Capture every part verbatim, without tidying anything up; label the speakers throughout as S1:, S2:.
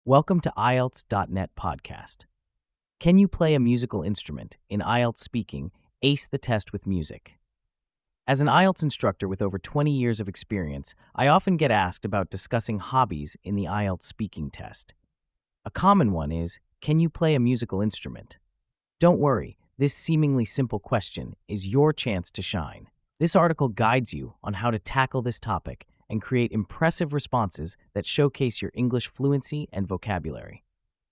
S1: Welcome to I E L T S dot net podcast. Can you play a musical instrument? In I E L T S Speaking, ace the test with music. As an I E L T S instructor with over twenty years of experience, I often get asked about discussing hobbies in the I E L T S Speaking test. A common one is, can you play a musical instrument? Don't worry, this seemingly simple question is your chance to shine. This article guides you on how to tackle this topic and create impressive responses that showcase your English fluency and vocabulary.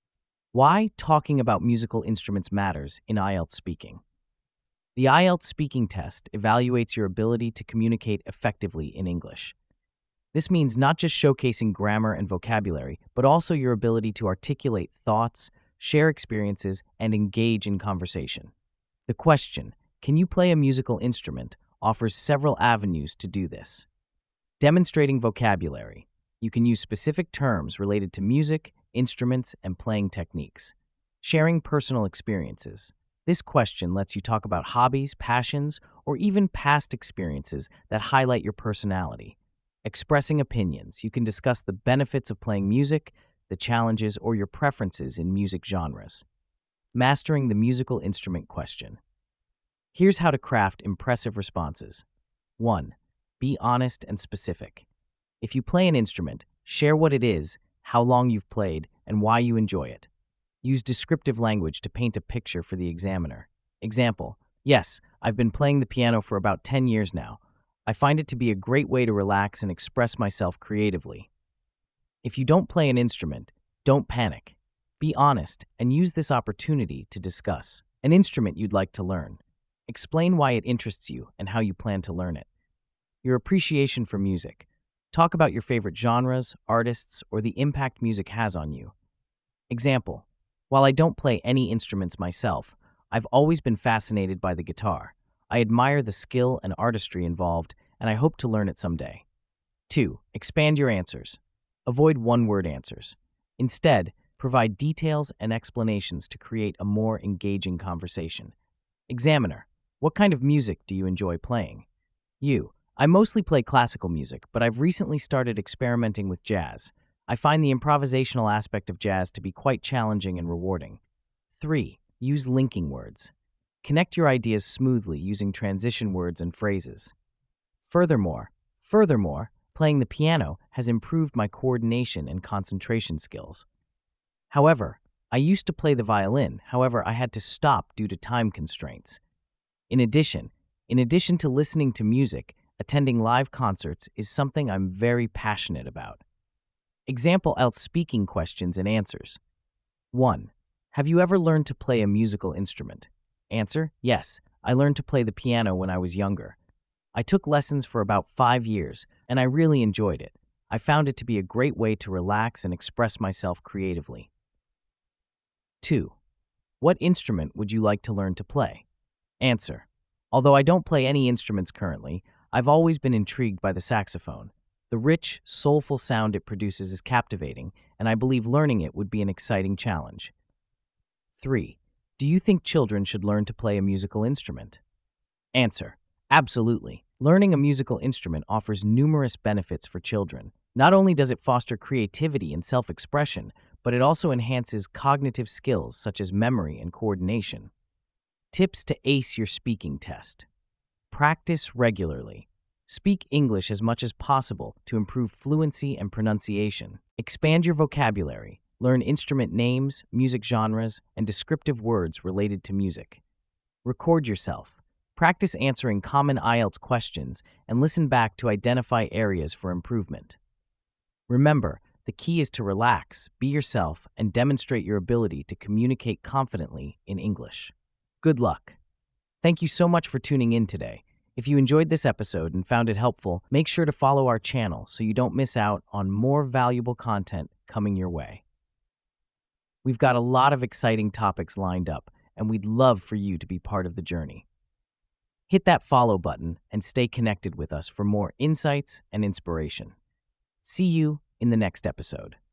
S1: Why talking about musical instruments matters in I E L T S Speaking. The I E L T S Speaking test evaluates your ability to communicate effectively in English. This means not just showcasing grammar and vocabulary, but also your ability to articulate thoughts, share experiences, and engage in conversation. The question, can you play a musical instrument, offers several avenues to do this. Demonstrating vocabulary. You can use specific terms related to music, instruments, and playing techniques. Sharing personal experiences. This question lets you talk about hobbies, passions, or even past experiences that highlight your personality. Expressing opinions. You can discuss the benefits of playing music, the challenges, or your preferences in music genres. Mastering the musical instrument question. Here's how to craft impressive responses. one. Be honest and specific. If you play an instrument, share what it is, how long you've played, and why you enjoy it. Use descriptive language to paint a picture for the examiner. Example, yes, I've been playing the piano for about ten years now. I find it to be a great way to relax and express myself creatively. If you don't play an instrument, don't panic. Be honest and use this opportunity to discuss an instrument you'd like to learn. Explain why it interests you and how you plan to learn it. Your appreciation for music. Talk about your favorite genres, artists, or the impact music has on you. Example, while I don't play any instruments myself, I've always been fascinated by the guitar. I admire the skill and artistry involved, and I hope to learn it someday. two. Expand your answers. Avoid one-word answers. Instead, provide details and explanations to create a more engaging conversation. Examiner, what kind of music do you enjoy playing? You, I mostly play classical music, but I've recently started experimenting with jazz. I find the improvisational aspect of jazz to be quite challenging and rewarding. three. Use linking words. Connect your ideas smoothly using transition words and phrases. Furthermore, furthermore, playing the piano has improved my coordination and concentration skills. However, I used to play the violin, however, I had to stop due to time constraints. In addition, in addition to listening to music, attending live concerts is something I'm very passionate about. Example I E L T S Speaking questions and answers. one. Have you ever learned to play a musical instrument? Answer, yes, I learned to play the piano when I was younger. I took lessons for about five years, and I really enjoyed it. I found it to be a great way to relax and express myself creatively. two. What instrument would you like to learn to play? Answer, although I don't play any instruments currently, I've always been intrigued by the saxophone. The rich, soulful sound it produces is captivating, and I believe learning it would be an exciting challenge. three. Do you think children should learn to play a musical instrument? Answer, absolutely. Learning a musical instrument offers numerous benefits for children. Not only does it foster creativity and self-expression, but it also enhances cognitive skills such as memory and coordination. Tips to ace your speaking test. Practice regularly. Speak English as much as possible to improve fluency and pronunciation. Expand your vocabulary. Learn instrument names, music genres, and descriptive words related to music. Record yourself. Practice answering common I E L T S questions and listen back to identify areas for improvement. Remember, the key is to relax, be yourself, and demonstrate your ability to communicate confidently in English. Good luck. Thank you so much for tuning in today. If you enjoyed this episode and found it helpful, make sure to follow our channel so you don't miss out on more valuable content coming your way. We've got a lot of exciting topics lined up, and we'd love for you to be part of the journey. Hit that follow button and stay connected with us for more insights and inspiration. See you in the next episode.